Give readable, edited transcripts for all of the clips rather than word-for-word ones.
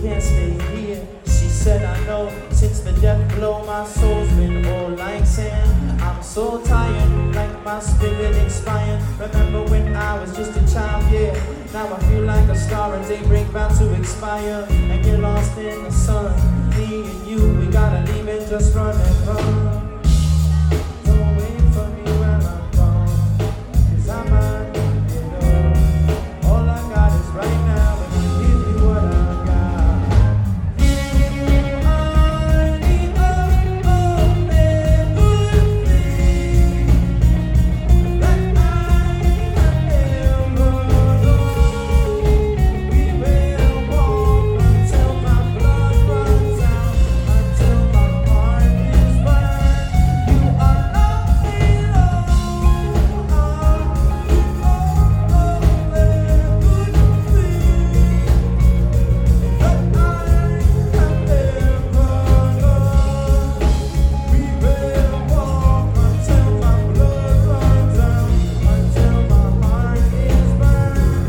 can't stay here. She said, I know, since the death blow, my soul's been all like sand. I'm so tired, like my spirit expired. Remember when I was just a child, yeah. Now I feel like a star, a daybreak about to expire and get lost in the sun. Me and you, we gotta leave and just run and run. Don't wait for me when I'm gone, 'cause I might get up. All I got is right now, and I'll give you what I got. You are the only good thing that I have ever known. We will walk until my blood runs out, until my heart is burned. You are only love, you are the only good thing that I have ever known. We will walk until my blood runs out, until my heart is burned.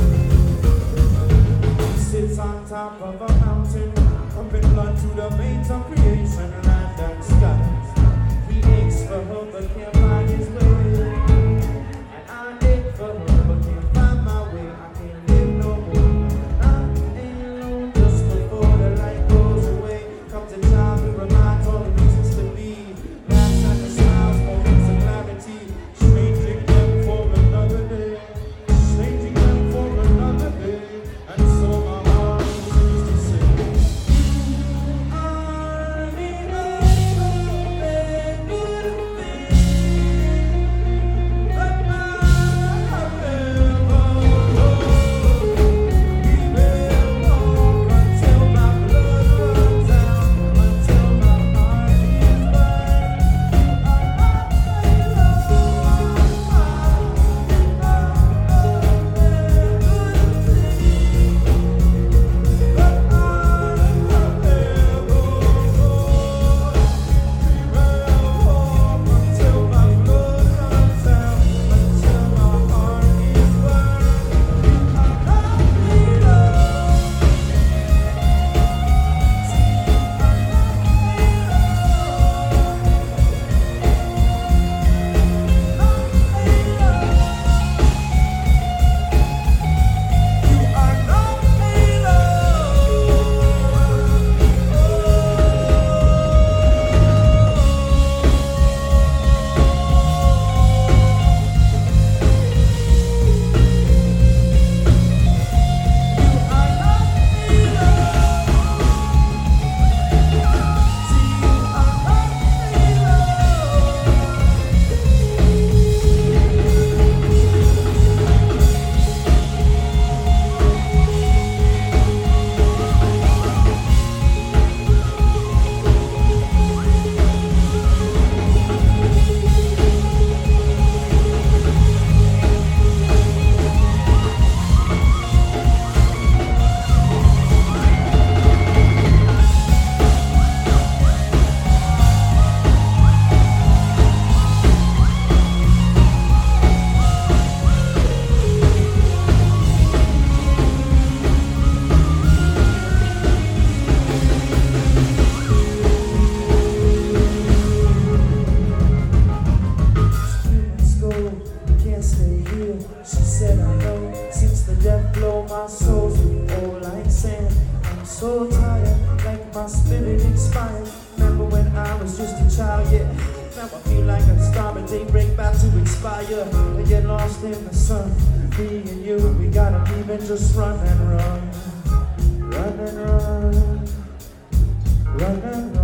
He sits on top of a mountain, pumping blood to the veins of creation, land and skies. He aches for her but can't find his way, and I ache for her but can't find my way. I can't live no more. I ain't alone. Just before the light goes away, comes a child who reminds all the reasons to be. Laughs and the smiles, moments of clarity, changing them for another day, changing them for another day. And so my heart seems to say, you are the only good thing that I have ever known. We will walk until my blood runs out, until my heart is burned. You are can't stay here. She said, I know, since the death blow, my soul's been all like sand. I'm so tired, like my spirit expired. Remember when I was just a child, yeah. Now I feel like a star, a daybreak about to expire and get lost in the sun. Me and you, we gotta leave and just run and run. Run and run. Run and run.